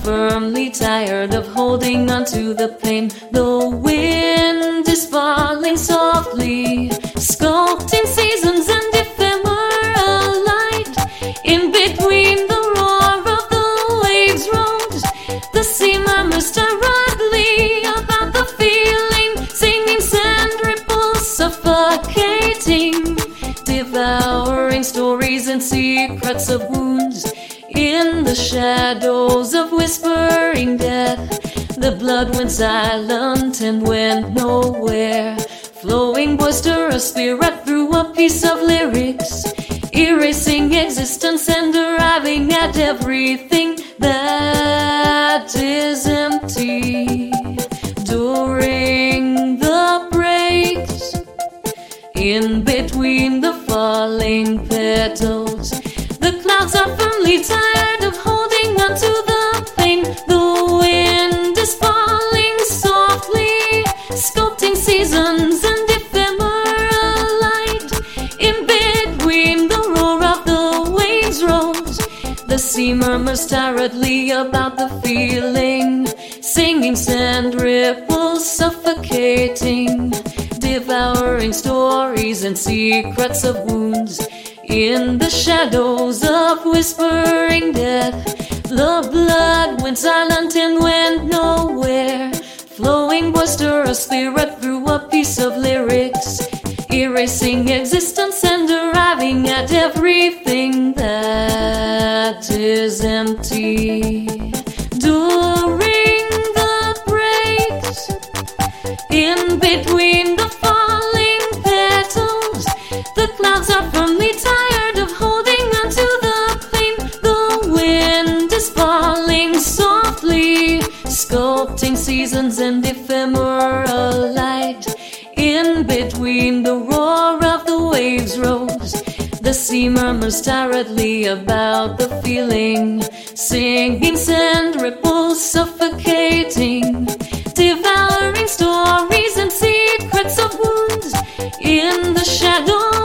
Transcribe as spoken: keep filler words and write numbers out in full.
firmly tired of holding on to the pain. The wind is falling softly, sculpting seasons and ephemeral light. In between the roar of the waves rolled, the sea murmurs terribly about the feeling, singing sand ripples, suffocating, devouring stories and secrets of wounds. In the shadows of whispering death, the blood went silent and went nowhere, flowing boisterous spirit through a piece of lyrics, erasing existence and arriving at everything that is empty. During the breaks, in between the falling petals, the clouds are firmly tired of holding on to the pain. The wind is falling softly, sculpting seasons and ephemeral light. In between the roar of the waves rolls, the sea murmurs tiredly about the feeling, singing sand ripples, suffocating, devouring stories and secrets of wounds. In the shadows of whispering death, the blood went silent and went nowhere, flowing boisterous spirit through a piece of lyrics, erasing existence and arriving at everything that is empty. During the breaks, in between the falling petals, the clouds are firmly tired of holding on to the pain. The wind is falling softly, sculpting seasons and ephemeral light. In between the roar of the waves rose, the sea murmurs tiredly about the feeling, singing sand ripples, suffocating, devouring stories and secrets of wounds. In the shadows